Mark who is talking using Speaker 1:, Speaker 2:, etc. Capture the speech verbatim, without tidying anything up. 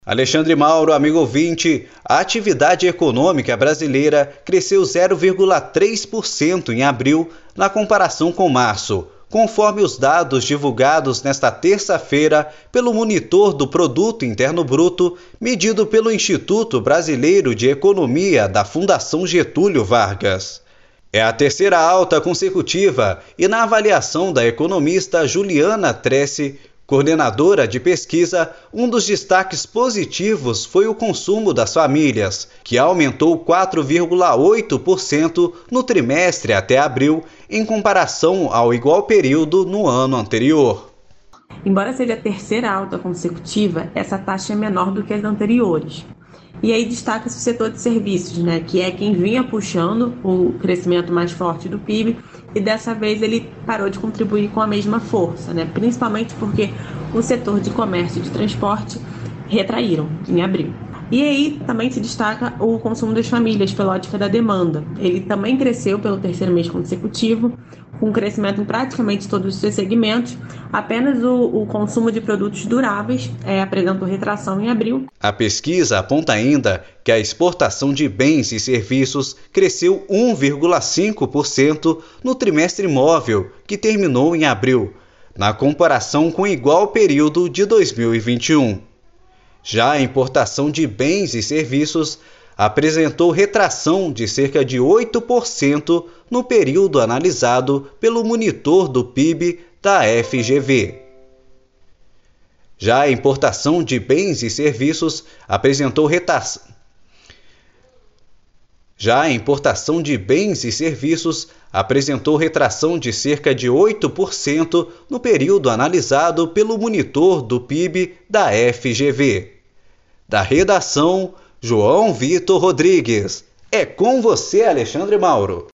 Speaker 1: Alexandre Mauro, amigo ouvinte, a atividade econômica brasileira cresceu zero vírgula três por cento em abril na comparação com março, conforme os dados divulgados nesta terça-feira pelo Monitor do Produto Interno Bruto, medido pelo Instituto Brasileiro de Economia da Fundação Getúlio Vargas. É a terceira alta consecutiva e, na avaliação da economista Juliana Trece, coordenadora de pesquisa, um dos destaques positivos foi o consumo das famílias, que aumentou quatro vírgula oito por cento no trimestre até abril, em comparação ao igual período no ano anterior.
Speaker 2: Embora seja a terceira alta consecutiva, essa taxa é menor do que as anteriores. E aí destaca-se o setor de serviços, né, que é quem vinha puxando o crescimento mais forte do P I B, e dessa vez ele parou de contribuir com a mesma força, né, principalmente porque o setor de comércio e de transporte retraíram em abril. E aí também se destaca o consumo das famílias pela ótica da demanda. Ele também cresceu pelo terceiro mês consecutivo, com crescimento em praticamente todos os seus segmentos. Apenas o, o consumo de produtos duráveis é, apresentou retração em abril.
Speaker 1: A pesquisa aponta ainda que a exportação de bens e serviços cresceu um vírgula cinco por cento no trimestre móvel, que terminou em abril, na comparação com o igual período de dois mil e vinte e um. Já a importação de bens e serviços apresentou retração de cerca de oito por cento no período analisado pelo Monitor do P I B da F G V. Já a importação de bens e serviços apresentou retração. Já a importação de bens e serviços apresentou retração de cerca de oito por cento no período analisado pelo Monitor do P I B da F G V. Da redação, João Vitor Rodrigues. É com você, Alexandre Mauro.